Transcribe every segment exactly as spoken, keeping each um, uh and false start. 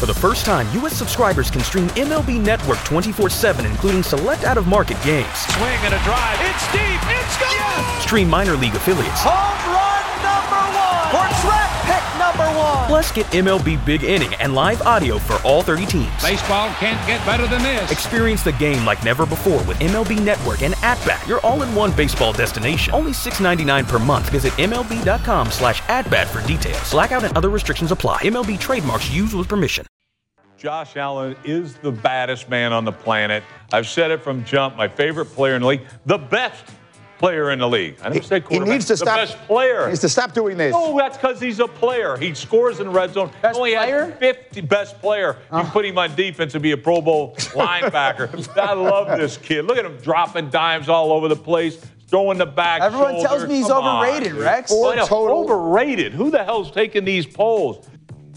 For the first time, U S subscribers can stream M L B Network twenty-four seven, including select out-of-market games. Swing and a drive. It's deep. It's gone. Yes! Stream minor league affiliates. Home run number one. For draft pick number one. Plus, get M L B Big Inning and live audio for all thirty teams. Baseball can't get better than this. Experience the game like never before with M L B Network and At-Bat, your all-in-one baseball destination. Only six dollars and ninety-nine cents per month. Visit M L B dot com slash at-bat for details. Blackout and other restrictions apply. M L B trademarks used with permission. Josh Allen is the baddest man on the planet. I've said it from jump. My favorite player in the league. The best player in the league. I never he, said quarterback. He needs to the stop. best player. He needs to stop doing this. No, that's because he's a player. He scores in the red zone. Best only player? Has fifty best player. You Uh. put him on defense and be a Pro Bowl linebacker. I love this kid. Look at him dropping dimes all over the place. Throwing the back Everyone shoulder. tells me he's Come overrated, on, Rex. Four Well, total. Overrated? Who the hell's taking these polls?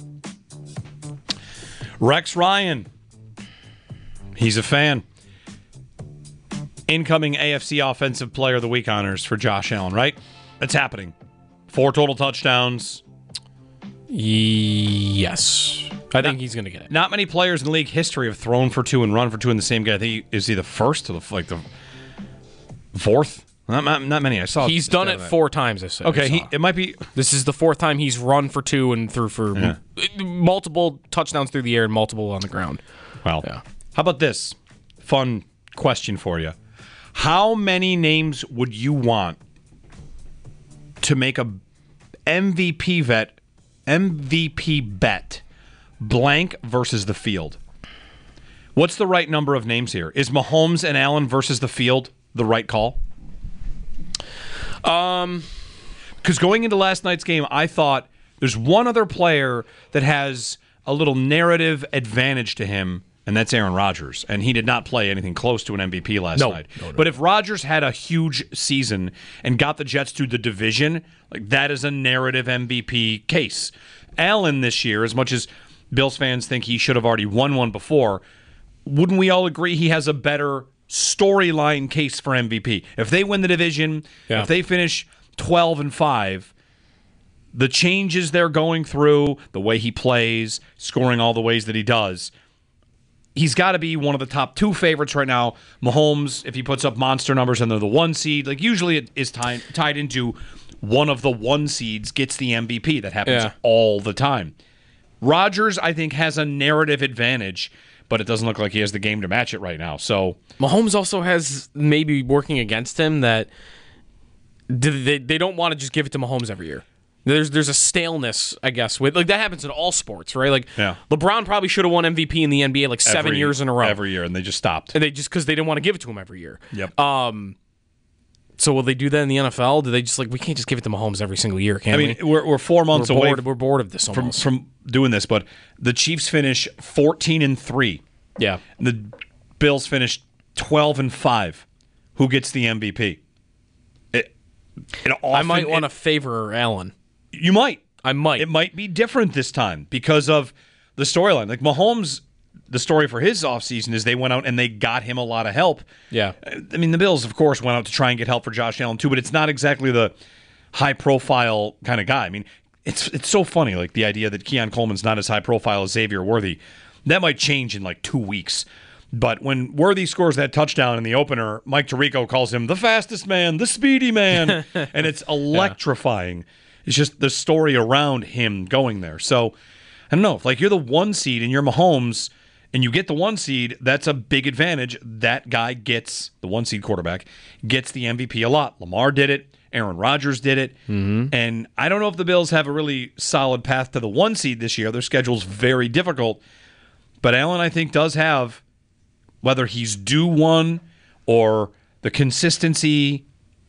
Rex Ryan. He's a fan. Incoming A F C Offensive Player of the Week honors for Josh Allen, right? It's happening. Four total touchdowns. Yes. I think Not- he's going to get it. Not many players in league history have thrown for two and run for two in the same game. I think he, is he the first or the, like the fourth? Not, not, not many. I saw. He's done it four times, I said. Okay, I he, saw. it might be. This is the fourth time he's run for two and threw for Yeah. m- multiple touchdowns through the air and multiple on the ground. Well, Yeah. how about this? Fun question for you. How many names would you want to make a M V P vet, M V P bet, blank versus the field? What's the right number of names here? Is Mahomes and Allen versus the field the right call? Um, Because going into last night's game, I thought there's one other player that has a little narrative advantage to him, and that's Aaron Rodgers. And he did not play anything close to an M V P last No, night. no, no. But if Rodgers had a huge season and got the Jets to the division, like that is a narrative M V P case. Allen this year, as much as Bills fans think he should have already won one before, wouldn't we all agree he has a better storyline case for M V P? If they win the division, Yeah. if they finish twelve and five, the changes they're going through, the way he plays, scoring all the ways that he does, he's got to be one of the top two favorites right now. Mahomes, if he puts up monster numbers and they're the one seed, like usually it is tied tied into one of the one seeds gets the M V P. That happens Yeah. all the time. Rodgers, I think, has a narrative advantage, but it doesn't look like he has the game to match it right now. So Mahomes also has maybe working against him that they, they don't want to just give it to Mahomes every year. There's there's a staleness, I guess, with like that happens in all sports, right? Like Yeah. LeBron probably should have won M V P in the N B A like seven every- years in a row. every year, and they just stopped. And they just because they didn't want to give it to him every year. Yep. Um. So will they do that in the N F L? Do they just like we can't just give it to Mahomes every single year? Can I mean, we? we're we're four months we're away bored, we're bored of this from almost. from doing this, but the Chiefs finish fourteen and three. yeah. And the Bills finished twelve and five. Who gets the M V P? It, it often, I might want to it- favor Allen. You might. I might. It might be different this time because of the storyline. Like Mahomes, the story for his offseason is they went out and they got him a lot of help. Yeah. I mean, the Bills, of course, went out to try and get help for Josh Allen too, but it's not exactly the high-profile kind of guy. I mean, it's it's so funny, like the idea that Keon Coleman's not as high-profile as Xavier Worthy. That might change in like two weeks. But when Worthy scores that touchdown in the opener, Mike Tirico calls him the fastest man, the speedy man, and it's electrifying. It's just the story around him going there. So, I don't know. If like you're the one seed and you're Mahomes and you get the one seed, that's a big advantage. That guy gets, the one seed quarterback, gets the M V P a lot. Lamar did it. Aaron Rodgers did it. Mm-hmm. And I don't know if the Bills have a really solid path to the one seed this year. Their schedule's very difficult. But Allen, I think, does have, whether he's due one or the consistency.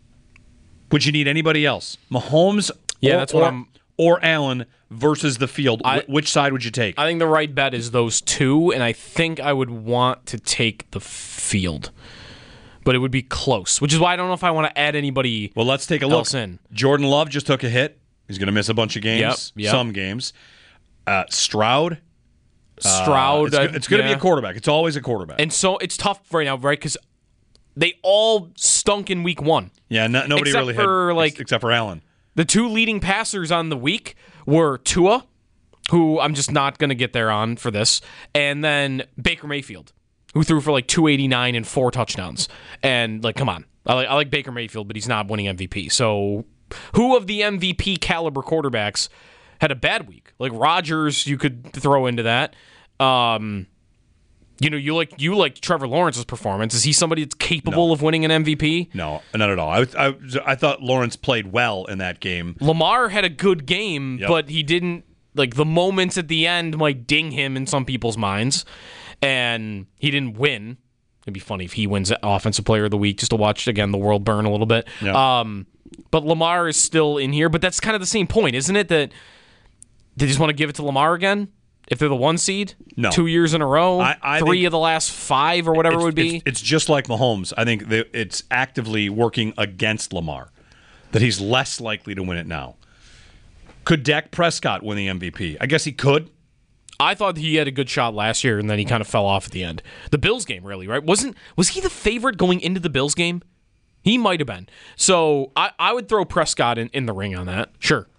Would you need anybody else? Mahomes Yeah, or, that's what or, I'm- or Allen versus the field. I- Wh- which side would you take? I think the right bet is those two, and I think I would want to take the field. But it would be close, which is why I don't know if I want to add anybody well, let's take a look. else in. Jordan Love just took a hit. He's going to miss a bunch of games, Yep, yep. some games. Uh, Stroud. Stroud. Uh, it's, uh, it's going to yeah. be a quarterback. It's always a quarterback. And so it's tough right now, right? Because they all stunk in week one. yeah, no, nobody except really for, had, like- ex- except for Allen. The two leading passers on the week were Tua who I'm just not going to get there on for this, and then Baker Mayfield, who threw for like two eighty-nine and four touchdowns. And, like, come on. I like, I like Baker Mayfield, but he's not winning M V P. So who of the M V P caliber quarterbacks had a bad week? Like Rodgers, you could throw into that. Um, you know, you like you like Trevor Lawrence's performance. Is he somebody that's capable No. of winning an M V P? No, not at all. I, I, I thought Lawrence played well in that game. Lamar had a good game, Yep. but he didn't, like, the moments at the end might ding him in some people's minds, and he didn't win. It'd be funny if he wins Offensive Player of the Week, just to watch, again, the world burn a little bit. Yep. Um, but Lamar is still in here, but that's kind of the same point, isn't it? That they just want to give it to Lamar again? If they're the one seed? No. Two years in a row? I- I three think- of the last five or whatever It's, it would be? It's, it's just like Mahomes. I think that it's actively working against Lamar, that he's less likely to win it now. Could Dak Prescott win the M V P? I guess he could. I thought he had a good shot last year, and then he kind of fell off at the end. The Bills game, really, right? Wasn't was he the favorite going into the Bills game? He might have been. So I, I would throw Prescott in, in the ring on that. Sure.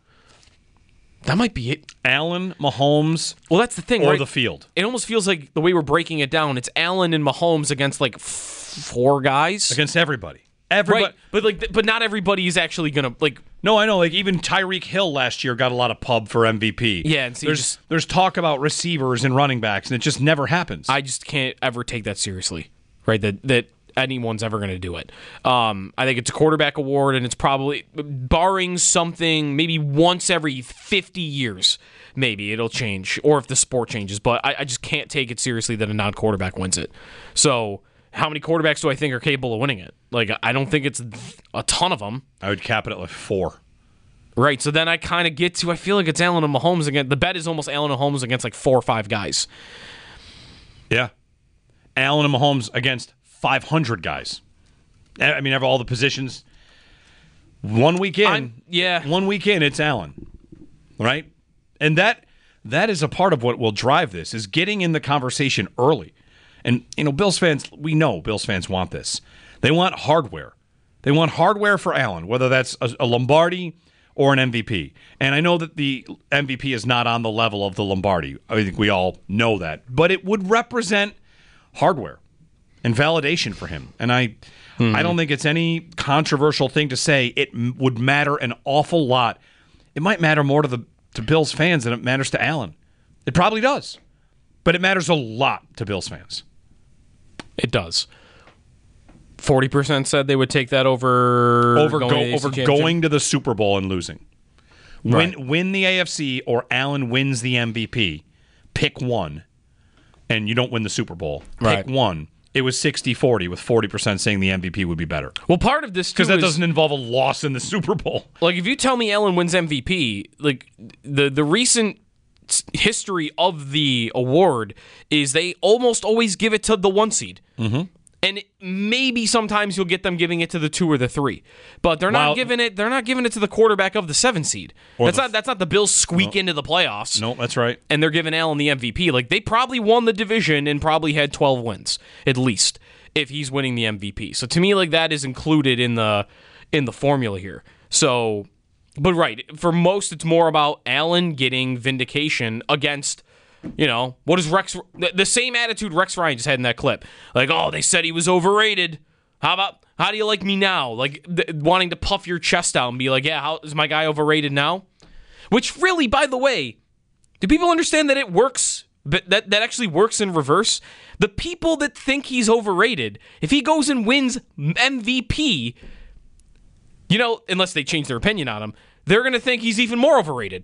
That might be it. Allen, Mahomes, Well, that's the thing, or right? the field. It almost feels like the way we're breaking it down, it's Allen and Mahomes against like f- four guys. Against everybody. Everybody. Right, but like, th- but not everybody is actually gonna like. No, I know. Like even Tyreek Hill last year got a lot of pub for M V P. Yeah, and so you there's just- there's talk about receivers and running backs, and it just never happens. I just can't ever take that seriously, right? That that anyone's ever going to do it. Um, I think it's a quarterback award, and it's probably, barring something, maybe once every fifty years, maybe it'll change, or if the sport changes. But I, I just can't take it seriously that a non-quarterback wins it. So how many quarterbacks do I think are capable of winning it? Like, I don't think it's a ton of them. I would cap it at like four. Right, so then I kind of get to, I feel like it's Allen and Mahomes again. The bet is almost Allen and Mahomes against like four or five guys. Yeah. Allen and Mahomes against five hundred guys. I mean, all the positions. One week in, I'm- yeah. One week in, it's Allen, right? And that that is a part of what will drive this, is getting in the conversation early. And, you know, Bills fans, we know Bills fans want this. They want hardware. They want hardware for Allen, whether that's a, a Lombardi or an M V P. And I know that the M V P is not on the level of the Lombardi. I think we all know that. But it would represent hardware and validation for him. And I mm-hmm. I don't think it's any controversial thing to say it m- would matter an awful lot. It might matter more to the to Bills fans than it matters to Allen. It probably does. But it matters a lot to Bills fans. It does. forty percent said they would take that over Over, going, go, to the A F C over championship. going to the Super Bowl and losing. Right. Win, win the A F C or Allen wins the M V P. Pick one, and you don't win the Super Bowl. Pick Right. one. It was sixty forty with forty percent saying the M V P would be better. Well, part of this, too, Because that is, doesn't involve a loss in the Super Bowl. like, if you tell me Allen wins M V P, like, the, the recent s- history of the award is they almost always give it to the one seed. Mm-hmm. And maybe sometimes you'll get them giving it to the two or the three, but they're not Well- giving it. They're not giving it to the quarterback of the seven seed. Or That's the- not. That's not the Bills squeak into the playoffs. No, that's right. And they're giving Allen the M V P. Like, they probably won the division and probably had twelve wins at least if he's winning the M V P. So to me, like, that is included in the in the formula here. So, but right, for most, it's more about Allen getting vindication against, you know, what is Rex, the, the same attitude Rex Ryan just had in that clip. Like, oh, they said he was overrated. How about, how do you like me now? Like, th- wanting to puff your chest out and be like, yeah, how is my guy overrated now? Which really, by the way, do people understand that it works? That, that that actually works in reverse? The people that think he's overrated, if he goes and wins M V P, you know, unless they change their opinion on him, they're going to think he's even more overrated.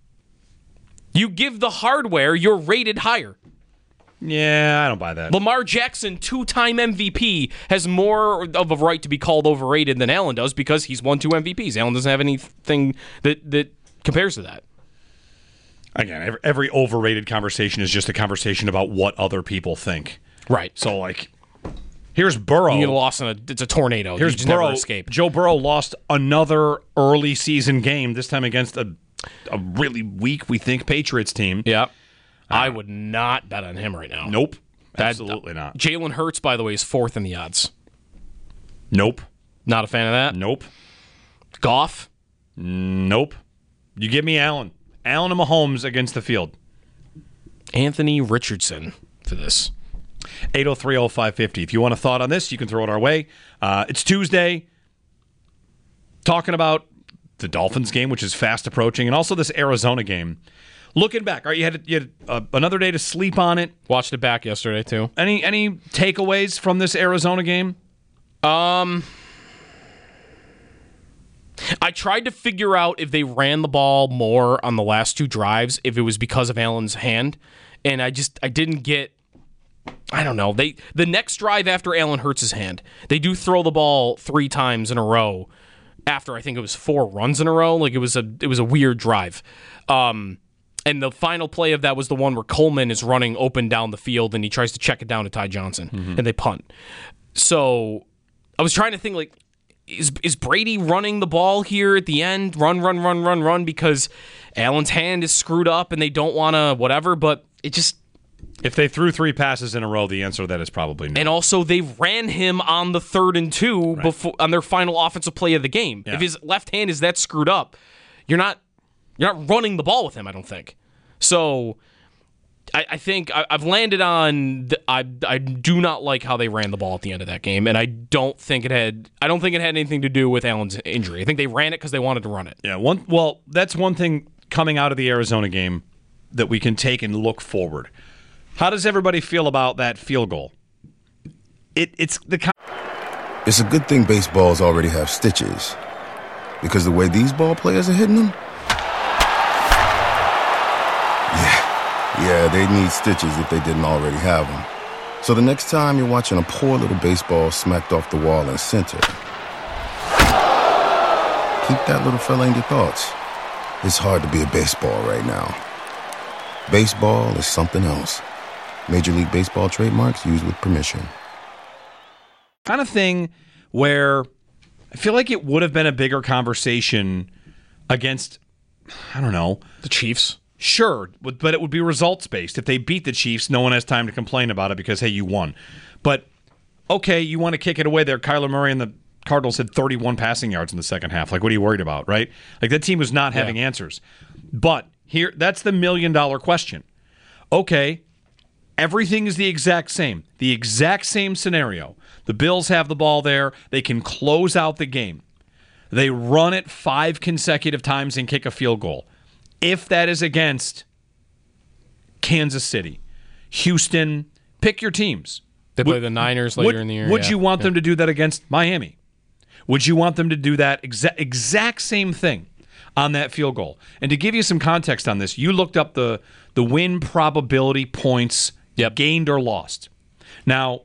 You give the hardware, you're rated higher. Yeah, I don't buy that. Lamar Jackson, two-time M V P, has more of a right to be called overrated than Allen does because he's won two M V Ps. Allen doesn't have anything that, that compares to that. Again, every, every overrated conversation is just a conversation about what other people think. Right. So, like, here's Burrow. You get lost in a, it's a tornado. Here's you just Burrow. never escape. Joe Burrow lost another early season game, this time against a, a really weak, we think, Patriots team. Yep. I would not bet on him right now. Nope. That- Absolutely not. Jalen Hurts, by the way, is fourth in the odds. Nope. Not a fan of that. Nope. Goff. Nope. You give me Allen. Allen and Mahomes against the field. Anthony Richardson for this. eight oh three oh five fifty. If you want a thought on this, you can throw it our way. Uh, it's Tuesday. Talking about the Dolphins game, which is fast approaching, and also this Arizona game. Looking back, all right, you had, you had uh, another day to sleep on it. Watched it back yesterday, too. Any any takeaways from this Arizona game? Um, I tried to figure out if they ran the ball more on the last two drives, if it was because of Allen's hand, and I just I didn't get. I don't know. They the next drive after Allen hurts his hand, they do throw the ball three times in a row. After I think it was four runs in a row, like it was a it was a weird drive. Um. And the final play of that was the one where Coleman is running open down the field and he tries to check it down to Ty Johnson, mm-hmm. and they punt. So I was trying to think, like, is is Brady running the ball here at the end? Run, run, run, run, run, because Allen's hand is screwed up and they don't want to whatever, but it just... If they threw three passes in a row, the answer to that is probably no. And also, they ran him on the third and two right. before on their final offensive play of the game. Yeah. If his left hand is that screwed up, you're not... You're not running the ball with him, I don't think. So I, I think I, I've landed on the, I I do not like how they ran the ball at the end of that game, and I don't think it had I don't think it had anything to do with Allen's injury. I think they ran it because they wanted to run it. Yeah, one well, that's one thing coming out of the Arizona game that we can take and look forward. How does everybody feel about that field goal? It it's the It's a good thing baseballs already have stitches, because the way these ball players are hitting them. Yeah, they'd need stitches if they didn't already have them. So the next time you're watching a poor little baseball smacked off the wall in center, keep that little fella in your thoughts. It's hard to be a baseball right now. Baseball is something else. Major League Baseball trademarks used with permission. Kind of thing where I feel like it would have been a bigger conversation against, I don't know, the Chiefs. Sure, but it would be results-based. If they beat the Chiefs, no one has time to complain about it because, hey, you won. But, okay, you want to kick it away there. Kyler Murray and the Cardinals had thirty-one passing yards in the second half. Like, what are you worried about, right? Like, that team was not having yeah. answers. But here, that's the million-dollar question. Okay, everything is the exact same. The exact same scenario. The Bills have the ball there. They can close out the game. They run it five consecutive times and kick a field goal. If that is against Kansas City, Houston, pick your teams. They play would, the Niners later would, in the year. Would yeah. you want yeah. them to do that against Miami? Would you want them to do that exa- exact same thing on that field goal? And to give you some context on this, you looked up the, the win probability points yep. gained or lost. Now,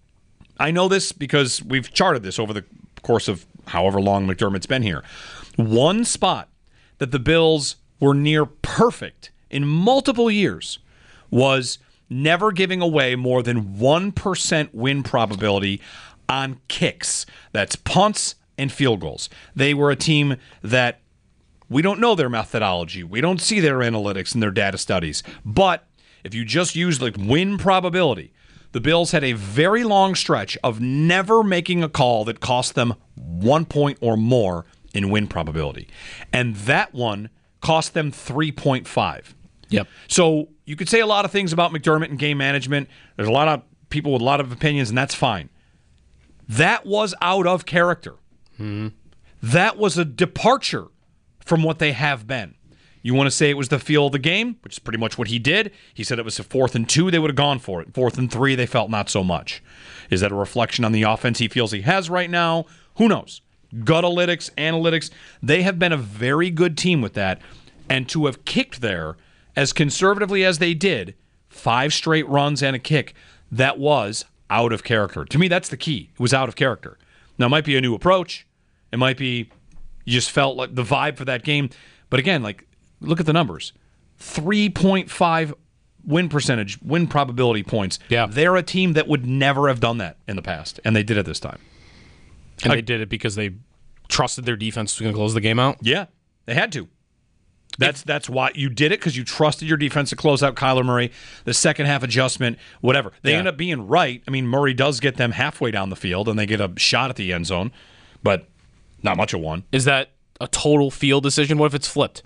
I know this because we've charted this over the course of however long McDermott's been here. One spot that the Bills were near perfect in multiple years was never giving away more than one percent win probability on kicks. That's punts and field goals. They were a team that we don't know their methodology. We don't see their analytics and their data studies. But if you just use like win probability, the Bills had a very long stretch of never making a call that cost them one point or more in win probability. And that one cost them three point five. Yep. So you could say a lot of things about McDermott and game management. There's a lot of people with a lot of opinions, and that's fine. That was out of character. Mm-hmm. That was a departure from what they have been. You want to say it was the feel of the game, which is pretty much what he did. He said it was a fourth and two, they would have gone for it. Fourth and three, they felt not so much. Is that a reflection on the offense he feels he has right now? Who knows? Gutalytics, analytics, they have been a very good team with that. And to have kicked there as conservatively as they did, five straight runs and a kick, that was out of character. To me, that's the key. It was out of character. Now, it might be a new approach. It might be you just felt like the vibe for that game. But again, like, look at the numbers. three point five win percentage, win probability points. Yeah. They're a team that would never have done that in the past, and they did it this time. And I, they did it because they trusted their defense was going to close the game out? Yeah, they had to. That's if, that's why you did it, because you trusted your defense to close out Kyler Murray, the second half adjustment, whatever. They yeah. end up being right. I mean, Murray does get them halfway down the field, and they get a shot at the end zone, but not much of one. Is that a total field decision? What if it's flipped?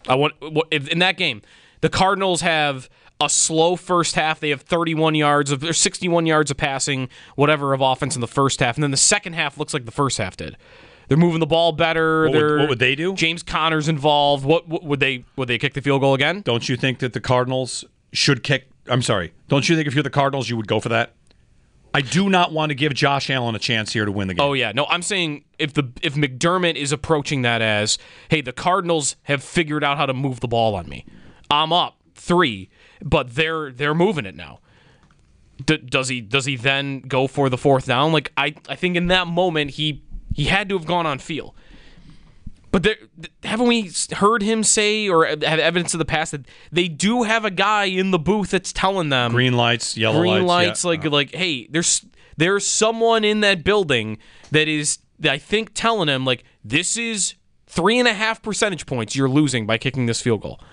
I want if, in that game, the Cardinals have a slow first half. They have thirty-one yards of, or sixty-one yards of passing, whatever, of offense in the first half, and then the second half looks like the first half did. They're moving the ball better. What would, what would they do? James Conner's involved. What, what would they would they kick the field goal again? Don't you think that the Cardinals should kick? I'm sorry. Don't you think if you're the Cardinals, you would go for that? I do not want to give Josh Allen a chance here to win the game. Oh yeah, no, I'm saying if the if McDermott is approaching that as, hey, the Cardinals have figured out how to move the ball on me. I'm up three, but they're they're moving it now. D- does he does he then go for the fourth down? Like I, I think in that moment he he had to have gone on feel. But there, haven't we heard him say or have evidence of the past that they do have a guy in the booth that's telling them green lights, yellow green lights, lights, yeah. like uh-huh. like hey, there's there's someone in that building that is I think telling him like this is three and a half percentage points you're losing by kicking this field goal.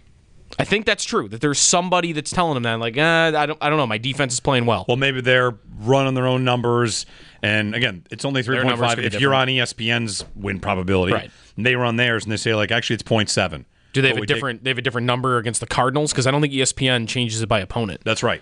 I think that's true. That there's somebody that's telling them that, like, eh, I don't, I don't know. My defense is playing well. Well, maybe they're running their own numbers, and again, it's only three point five. If different. you're on E S P N's win probability, right. and they run theirs, and they say like, actually, it's zero point seven. Do they have a different? Take... They have a different number against the Cardinals because I don't think E S P N changes it by opponent. That's right.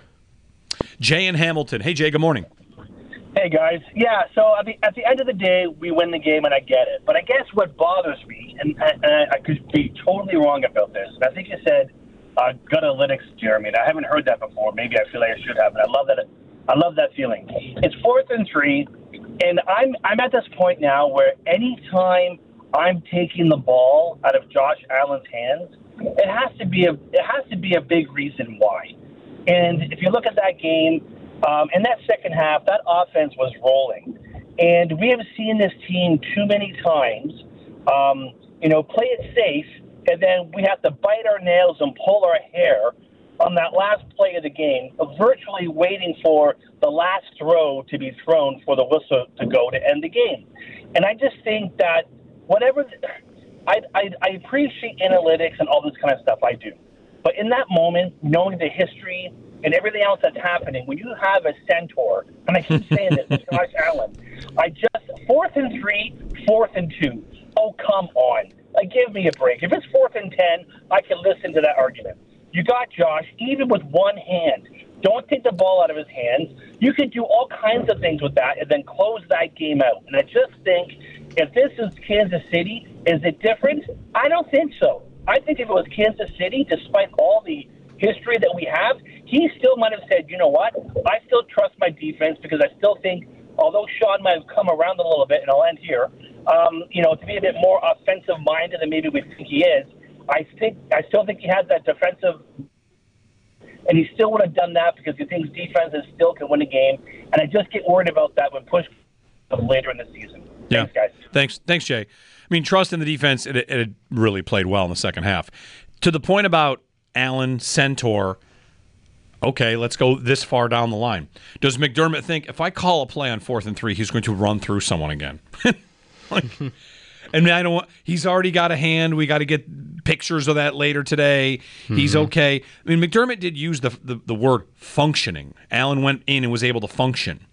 Jay in Hamilton. Hey, Jay. Good morning. Hey guys. Yeah. So at the at the end of the day, we win the game, and I get it. But I guess what bothers me, and, and I, I could be totally wrong about this, and I think you said. Uh, gut analytics, Jeremy, and I haven't heard that before. Maybe I feel like I should have, and I love that. I love that feeling. It's fourth and three, and I'm I'm at this point now where anytime I'm taking the ball out of Josh Allen's hands, it has to be a it has to be a big reason why. And if you look at that game, um, in that second half, that offense was rolling, and we have seen this team too many times. Um, you know, play it safe. And then we have to bite our nails and pull our hair on that last play of the game, virtually waiting for the last throw to be thrown for the whistle to go to end the game. And I just think that whatever – I, I, I appreciate analytics and all this kind of stuff, I do. But in that moment, knowing the history and everything else that's happening, when you have a centaur, and I keep saying this, Josh Allen, I just – fourth and three, fourth and two. Oh, come on. Like, give me a break. If it's fourth and ten, I can listen to that argument. You got Josh, even with one hand. Don't take the ball out of his hands. You can do all kinds of things with that and then close that game out. And I just think if this is Kansas City, is it different? I don't think so. I think if it was Kansas City, despite all the history that we have, he still might have said, you know what, I still trust my defense because I still think, although Sean might have come around a little bit, and I'll end here, Um, you know, to be a bit more offensive-minded than maybe we think he is. I think I still think he has that defensive, and he still would have done that because he thinks defenses still can win a game. And I just get worried about that when push comes later in the season. Yeah. Thanks, guys. Thanks, thanks, Jay. I mean, trust in the defense. It, it really played well in the second half. To the point about Allen, Centaur. Okay, let's go this far down the line. Does McDermott think if I call a play on fourth and three, he's going to run through someone again? Like, I mean, I don't want, he's already got a hand. We got to get pictures of that later today. Mm-hmm. He's okay. I mean, McDermott did use the, the the word functioning. Allen went in and was able to function.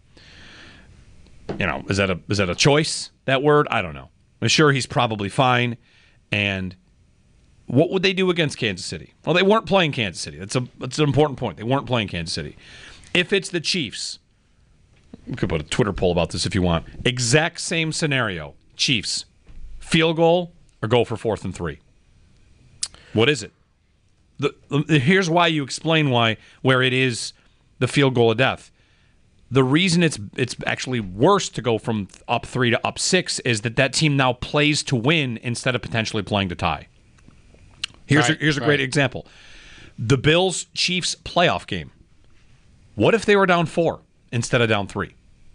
You know, is that a is that a choice, that word? I don't know. I'm sure he's probably fine. And what would they do against Kansas City? Well, they weren't playing Kansas City. That's a that's an important point. They weren't playing Kansas City. If it's the Chiefs, we could put a Twitter poll about this if you want. Exact same scenario. Chiefs, field goal or go for fourth and three? What is it? The, the, here's why you explain why where it is the field goal of death. The reason it's it's actually worse to go from up three to up six is that that team now plays to win instead of potentially playing to tie. Here's right, a, here's a great right. example. The Bills-Chiefs playoff game. What if they were down four instead of down three?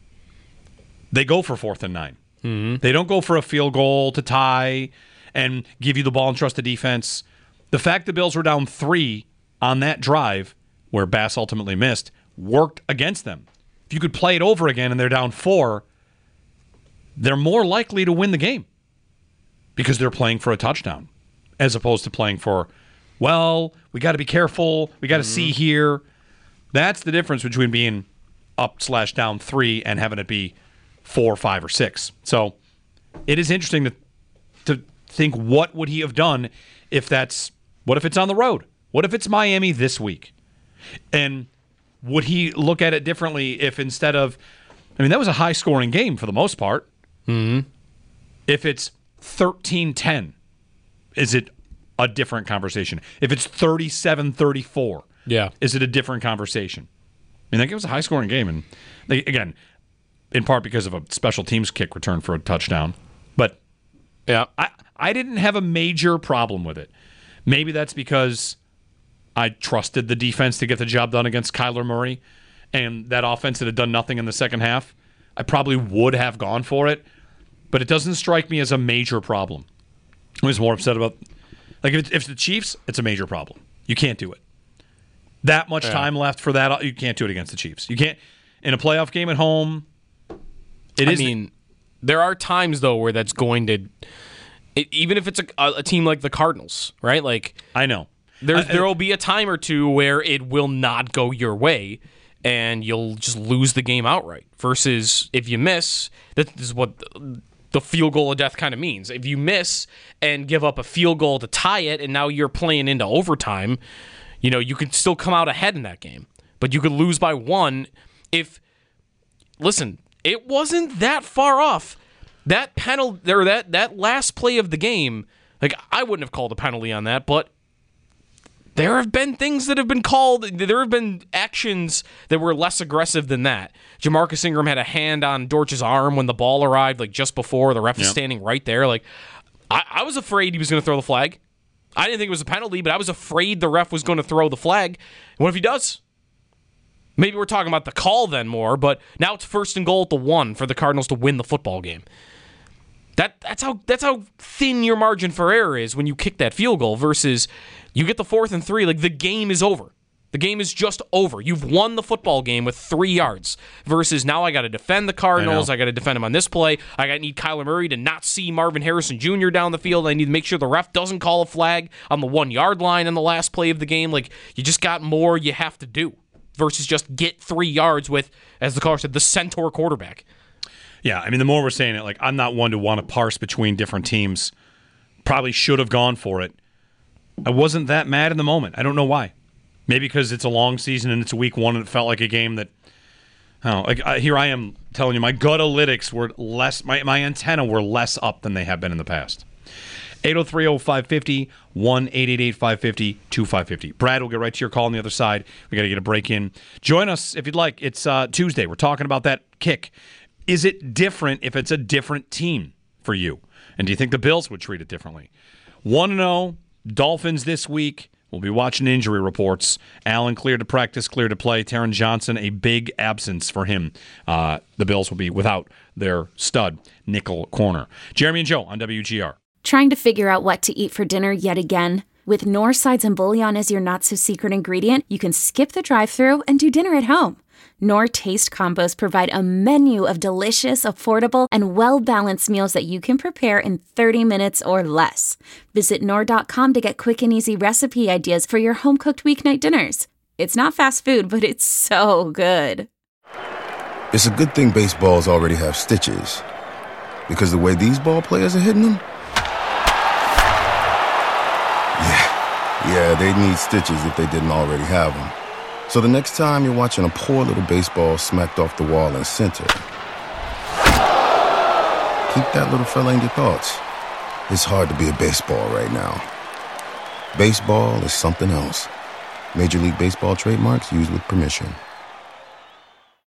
They go for fourth and nine. Mm-hmm. They don't go for a field goal to tie and give you the ball and trust the defense. The fact the Bills were down three on that drive, where Bass ultimately missed, worked against them. If you could play it over again and they're down four, they're more likely to win the game because they're playing for a touchdown as opposed to playing for, well, we got to be careful, we got to mm-hmm. see here. That's the difference between being up slash down three and having it be four, five, or six. So it is interesting to to think what would he have done if that's, what if it's on the road? What if it's Miami this week? And would he look at it differently if instead of, I mean, that was a high-scoring game for the most part. Mm-hmm. If it's thirteen ten, is it a different conversation? If it's thirty-seven thirty-four, yeah, is it a different conversation? I mean, that game was a high-scoring game, and they, again, in part because of a special teams kick return for a touchdown. But yeah, I, I didn't have a major problem with it. Maybe that's because I trusted the defense to get the job done against Kyler Murray, and that offense that had done nothing in the second half. I probably would have gone for it, but it doesn't strike me as a major problem. I was more upset about, like, if it's, if it's the Chiefs, it's a major problem. You can't do it. That much yeah. time left for that, you can't do it against the Chiefs. You can't, in a playoff game at home, it I is. mean, there are times, though, where that's going to, it, even if it's a, a team like the Cardinals, right? Like, I know. There's, I, there will be a time or two where it will not go your way, and you'll just lose the game outright. Versus if you miss, that is what the field goal of death kind of means. If you miss and give up a field goal to tie it, and now you're playing into overtime, you know, you could still come out ahead in that game. But you could lose by one if, listen, it wasn't that far off. That penalty, or that, that last play of the game, like, I wouldn't have called a penalty on that, but there have been things that have been called, there have been actions that were less aggressive than that. Jamarcus Ingram had a hand on Dortch's arm when the ball arrived, like, just before. The ref was yep. standing right there. Like, I, I was afraid he was going to throw the flag. I didn't think it was a penalty, but I was afraid the ref was going to throw the flag. What if he does? Maybe we're talking about the call then more, but now it's first and goal at the one for the Cardinals to win the football game. That that's how that's how thin your margin for error is when you kick that field goal versus you get the fourth and three. Like, the game is over. The game is just over. You've won the football game with three yards versus now I got to defend the Cardinals. I, I got to defend them on this play. I got to need Kyler Murray to not see Marvin Harrison Junior down the field. I need to make sure the ref doesn't call a flag on the one-yard line in the last play of the game. Like, you just got more you have to do versus just get three yards with, as the caller said, the centaur quarterback. Yeah, I mean, the more we're saying it, like, I'm not one to want to parse between different teams. Probably should have gone for it. I wasn't that mad in the moment. I don't know why. Maybe because it's a long season and it's week one and it felt like a game that, I don't know, like, uh, here I am telling you, my gut analytics were less, my, my antenna were less up than they have been in the past. eight oh three oh five five oh, one eight eight eight five five oh two five five oh. Brad, we'll get right to your call on the other side. We got to get a break in. Join us if you'd like. It's uh, Tuesday. We're talking about that kick. Is it different if it's a different team for you? And do you think the Bills would treat it differently? one and oh, Dolphins this week. We'll be watching injury reports. Allen cleared to practice, cleared to play. Taron Johnson, a big absence for him. Uh, the Bills will be without their stud nickel corner. Jeremy and Joe on W G R. Trying to figure out what to eat for dinner yet again? With Knorr sides and bouillon as your not-so-secret ingredient, you can skip the drive-thru and do dinner at home. Knorr Taste Combos provide a menu of delicious, affordable, and well-balanced meals that you can prepare in thirty minutes or less. Visit Knorr dot com to get quick and easy recipe ideas for your home-cooked weeknight dinners. It's not fast food, but it's so good. It's a good thing baseballs already have stitches. Because the way these ball players are hitting them? Yeah, yeah, they need stitches if they didn't already have them. So the next time you're watching a poor little baseball smacked off the wall in center, keep that little fella in your thoughts. It's hard to be a baseball right now. Baseball is something else. Major League Baseball trademarks used with permission.